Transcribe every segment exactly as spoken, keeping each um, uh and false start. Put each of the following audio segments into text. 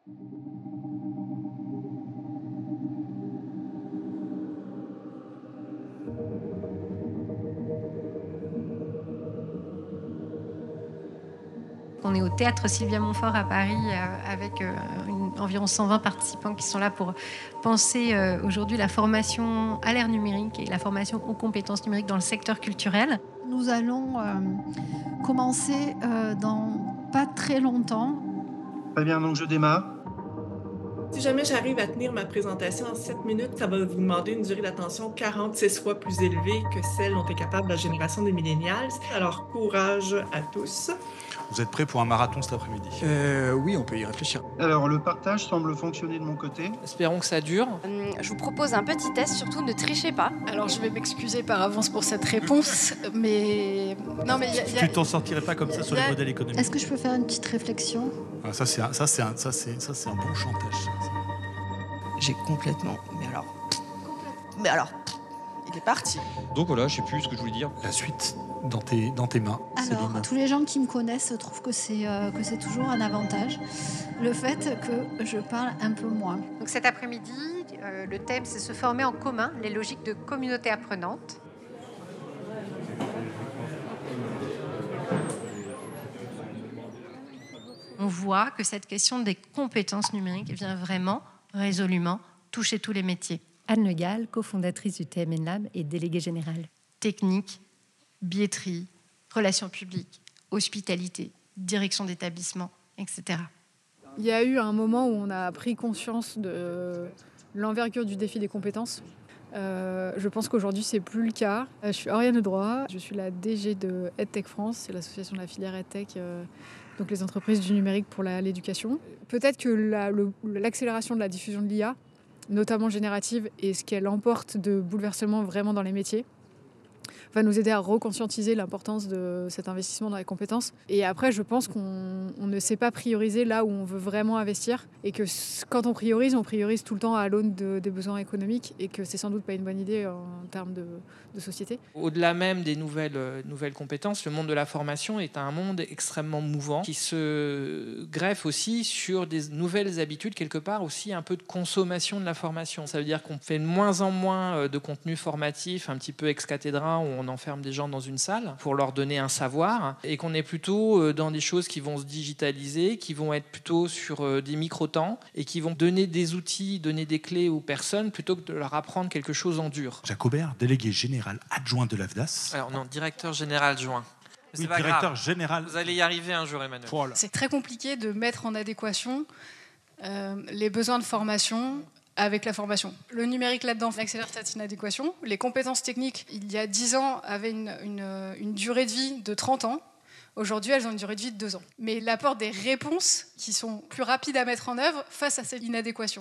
On est au théâtre Sylvia Montfort à Paris euh, avec euh, une, environ cent vingt participants qui sont là pour penser euh, aujourd'hui la formation à l'ère numérique et la formation aux compétences numériques dans le secteur culturel. Nous allons euh, commencer euh, dans pas très longtemps. Très bien, donc je démarre. Si jamais j'arrive à tenir ma présentation en sept minutes, ça va vous demander une durée d'attention quarante-six fois plus élevée que celle dont est capable la génération des millennials. Alors, courage à tous. Vous êtes prêts pour un marathon cet après-midi? Euh, oui, on peut y réfléchir. Alors, le partage semble fonctionner de mon côté. Espérons que ça dure. Hum, je vous propose un petit test, surtout ne trichez pas. Alors je vais m'excuser par avance pour cette réponse, mais... Non, mais y a, y a... Tu t'en sortirais pas comme ça sur y a... les modèles économiques. Est-ce que je peux faire une petite réflexion? Ah, ça, c'est un, ça, c'est un, ça, c'est, ça, c'est un bon chantage. Ça. J'ai complètement... Mais alors... Mais alors... Il est parti. Donc voilà, je sais plus ce que je voulais dire. La suite dans tes, dans tes mains. Alors, Céline. tous les gens qui me connaissent trouvent que c'est, euh, que c'est toujours un avantage, le fait que je parle un peu moins. Donc cet après-midi, euh, le thème c'est se former en commun, les logiques de communauté apprenante. On voit que cette question des compétences numériques vient vraiment, résolument, toucher tous les métiers. Anne Le Gall, cofondatrice du T M N Lab et déléguée générale. Technique, billetterie, relations publiques, hospitalité, direction d'établissement, et cetera. Il y a eu un moment où on a pris conscience de l'envergure du défi des compétences. Euh, je pense qu'aujourd'hui, c'est plus le cas. Je suis Oriane Droit, je suis la D G de EdTech France, c'est l'association de la filière EdTech, euh, donc les entreprises du numérique pour la, l'éducation. Peut-être que la, le, l'accélération de la diffusion de l'I A, notamment générative, et ce qu'elle emporte de bouleversement vraiment dans les métiers, va nous aider à reconscientiser l'importance de cet investissement dans les compétences. Et après, je pense qu'on on ne sait pas prioriser là où on veut vraiment investir et que quand on priorise, on priorise tout le temps à l'aune de, des besoins économiques et que c'est sans doute pas une bonne idée en termes de, de société. Au-delà même des nouvelles, euh, nouvelles compétences, le monde de la formation est un monde extrêmement mouvant qui se greffe aussi sur des nouvelles habitudes, quelque part aussi un peu de consommation de la formation. Ça veut dire qu'on fait de moins en moins de contenu formatif, un petit peu ex cathedra, où on enferme des gens dans une salle pour leur donner un savoir, et qu'on est plutôt dans des choses qui vont se digitaliser, qui vont être plutôt sur des micro-temps et qui vont donner des outils, donner des clés aux personnes plutôt que de leur apprendre quelque chose en dur. Jacques Aubert, délégué général adjoint de l'A F D A S. Alors non, directeur général adjoint. Oui, directeur grave. général. Vous allez y arriver un jour, Emmanuel. Voilà. C'est très compliqué de mettre en adéquation euh, les besoins de formation avec la formation. Le numérique là-dedans accélère cette inadéquation. Les compétences techniques, il y a dix ans, avaient une, une, une durée de vie de trente ans. Aujourd'hui, elles ont une durée de vie de deux ans. Mais l'apport des réponses qui sont plus rapides à mettre en œuvre face à cette inadéquation.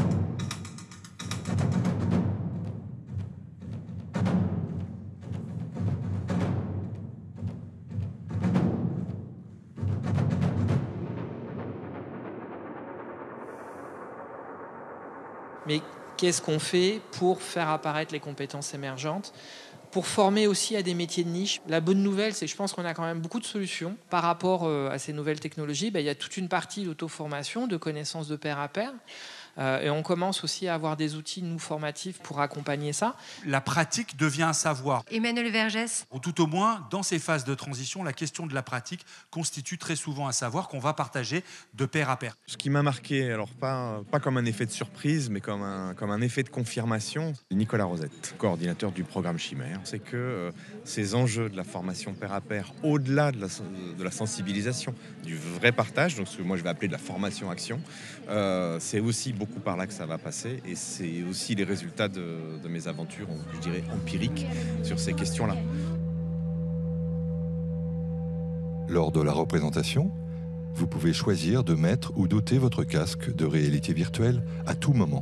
Mais qu'est-ce qu'on fait pour faire apparaître les compétences émergentes, pour former aussi à des métiers de niche? La bonne nouvelle, c'est que je pense qu'on a quand même beaucoup de solutions par rapport à ces nouvelles technologies. Ben, il y a toute une partie d'auto-formation, de connaissances de pair à pair. Euh, et on commence aussi à avoir des outils, nous, formatifs pour accompagner ça. La pratique devient un savoir. Emmanuel Vergès. Ou tout au moins, dans ces phases de transition, la question de la pratique constitue très souvent un savoir qu'on va partager de pair à pair. Ce qui m'a marqué, alors pas, pas comme un effet de surprise, mais comme un, comme un effet de confirmation, Nicolas Rosette, coordinateur du programme Chimère, c'est que euh, ces enjeux de la formation pair à pair, au-delà de la, de la sensibilisation, du vrai partage, donc ce que moi je vais appeler de la formation-action, euh, c'est aussi beaucoup beaucoup par là que ça va passer, et c'est aussi les résultats de, de mes aventures, je dirais, empiriques sur ces questions-là. Lors de la représentation, vous pouvez choisir de mettre ou d'ôter votre casque de réalité virtuelle à tout moment.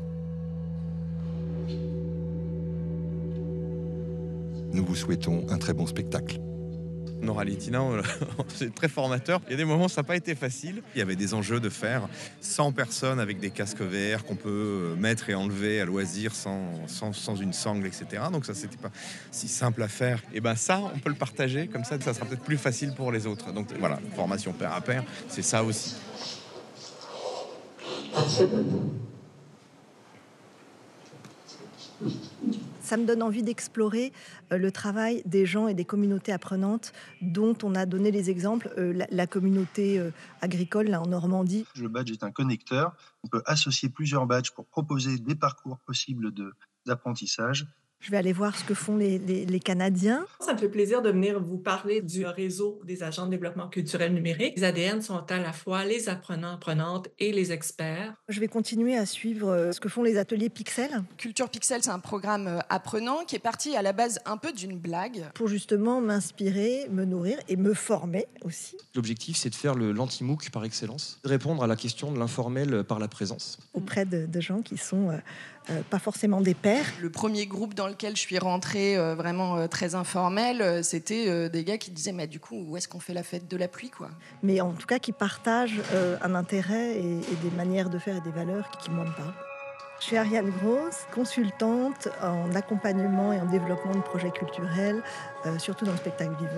Nous vous souhaitons un très bon spectacle. Nora Litina, c'est très formateur. Il y a des moments où ça n'a pas été facile. Il y avait des enjeux de faire cent personnes avec des casques V R qu'on peut mettre et enlever à loisir sans, sans, sans une sangle, et cetera. Donc ça, c'était pas si simple à faire. Et ben ça, on peut le partager. Comme ça, ça sera peut-être plus facile pour les autres. Donc voilà, formation pair à pair, c'est ça aussi. Ça me donne envie d'explorer euh, le travail des gens et des communautés apprenantes dont on a donné les exemples. Euh, la, la communauté euh, agricole là, en Normandie. Le badge est un connecteur. On peut associer plusieurs badges pour proposer des parcours possibles de, d'apprentissage. Je vais aller voir ce que font les, les, les Canadiens. Ça me fait plaisir de venir vous parler du réseau des agents de développement culturel numérique. Les A D N sont à la fois les apprenants, apprenantes et les experts. Je vais continuer à suivre ce que font les ateliers Pixel. Culture Pixel, c'est un programme apprenant qui est parti à la base un peu d'une blague. Pour justement m'inspirer, me nourrir et me former aussi. L'objectif, c'est de faire le l'anti-MOOC par excellence, de répondre à la question de l'informel par la présence. Auprès de, de gens qui sont euh, euh, pas forcément des pairs. Le premier groupe dans lequel je suis rentrée euh, vraiment euh, très informel, euh, c'était euh, des gars qui disaient mais du coup où est-ce qu'on fait la fête de la pluie quoi. Mais en tout cas qui partagent euh, un intérêt et, et des manières de faire et des valeurs qui, qui moi me parlent. Je suis Ariane Gross, consultante en accompagnement et en développement de projets culturels, euh, surtout dans le spectacle vivant.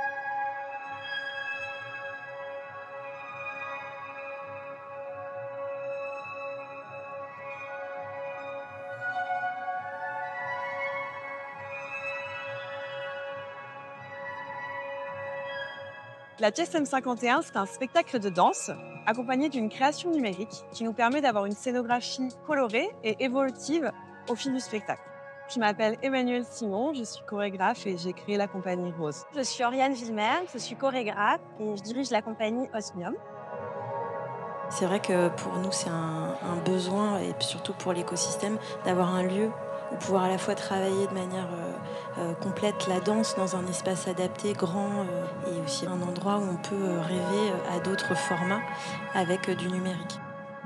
La pièce M cinquante et un, c'est un spectacle de danse accompagné d'une création numérique qui nous permet d'avoir une scénographie colorée et évolutive au fil du spectacle. Je m'appelle Emmanuelle Simon, je suis chorégraphe et j'ai créé la compagnie Rose. Je suis Oriane Villemer, je suis chorégraphe et je dirige la compagnie Osmium. C'est vrai que pour nous, c'est un, un besoin, et surtout pour l'écosystème, d'avoir un lieu où pouvoir à la fois travailler de manière euh, euh, complète la danse dans un espace adapté, grand, euh, et aussi un endroit où on peut euh, rêver à d'autres formats avec euh, du numérique.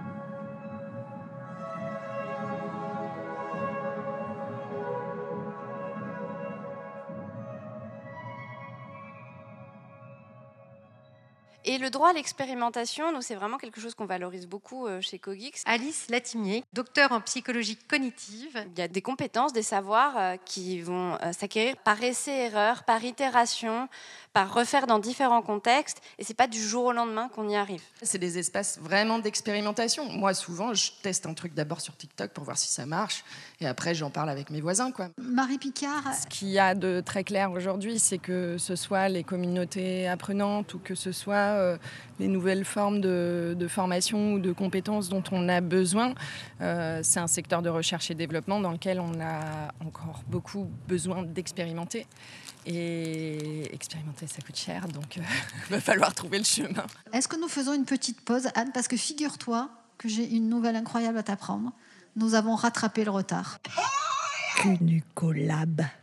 Et le droit à l'expérimentation, nous, c'est vraiment quelque chose qu'on valorise beaucoup chez Cogix. Alice Latimier, docteur en psychologie cognitive. Il y a des compétences, des savoirs qui vont s'acquérir par essai-erreur, par itération, par refaire dans différents contextes. Et ce n'est pas du jour au lendemain qu'on y arrive. C'est des espaces vraiment d'expérimentation. Moi, souvent, je teste un truc d'abord sur TikTok pour voir si ça marche. Et après, j'en parle avec mes voisins, quoi. Marie Picard. Ce qu'il y a de très clair aujourd'hui, c'est que ce soit les communautés apprenantes ou que ce soit euh, les nouvelles formes de, de formation ou de compétences dont on a besoin, euh, c'est un secteur de recherche et développement dans lequel on a encore beaucoup besoin d'expérimenter. Et expérimenter, ça coûte cher, donc il euh, va falloir trouver le chemin. Est-ce que nous faisons une petite pause, Anne? Parce que figure-toi que j'ai une nouvelle incroyable à t'apprendre. Nous avons rattrapé le retard. Cunucolab.